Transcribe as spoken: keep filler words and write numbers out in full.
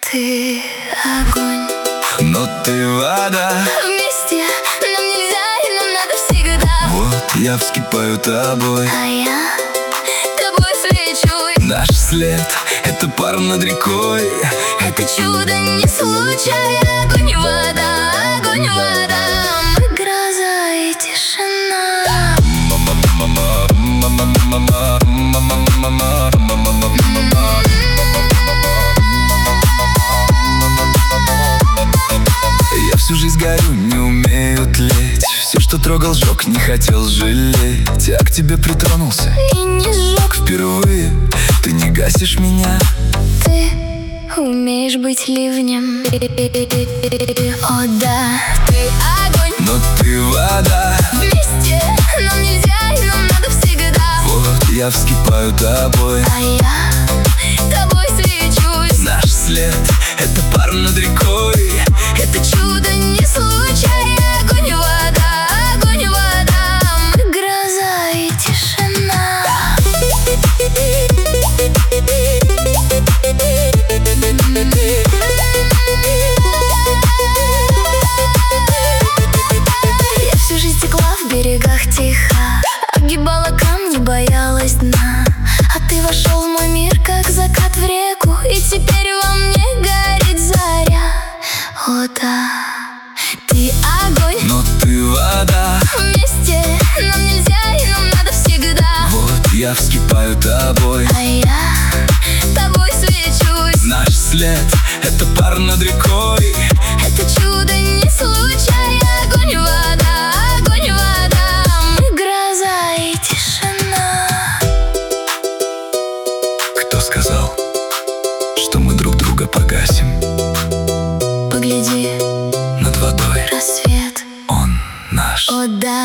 Ты огонь, но ты вода. вместе нам нельзя, и нам надо всегда. Вот я вскипаю тобой, А я тобой свечусь. наш след — это пар над рекой. Это чудо не случайно. Огонь и вода, огонь и вода. Мы гроза и тишина. Я всю жизнь горю, не умею тлеть. Все, что трогал, сжег, не хотел жалеть. Я к тебе притронулся И не сжег. впервые. Ты не гасишь меня. Ты умеешь быть ливнем. О да, ты огонь, Но ты вода. вместе нам нельзя, и нам надо всегда. Вот я вскипаю тобой, А я тобой свечусь. наш след — это пар над рекой. Это чудо не случайно. Огонь и вода, огонь и вода. Мы гроза и тишина. Я всю жизнь текла в берегах тихо, огибала камни, боялась дна. А ты вошел в мой мир, как закат в реку, и теперь во мне горит заря. О да, ты огонь, Но ты вода. вместе нам нельзя, и нам надо всегда. Вот я вскипаю тобой, А я тобой свечусь. наш след — это пар над рекой. Это чудо не случайно. Огонь и вода, огонь и вода. Мы гроза и тишина. Кто сказал, что мы друг друга погасим? Погляди, Над водой рассвет. он наш. О да,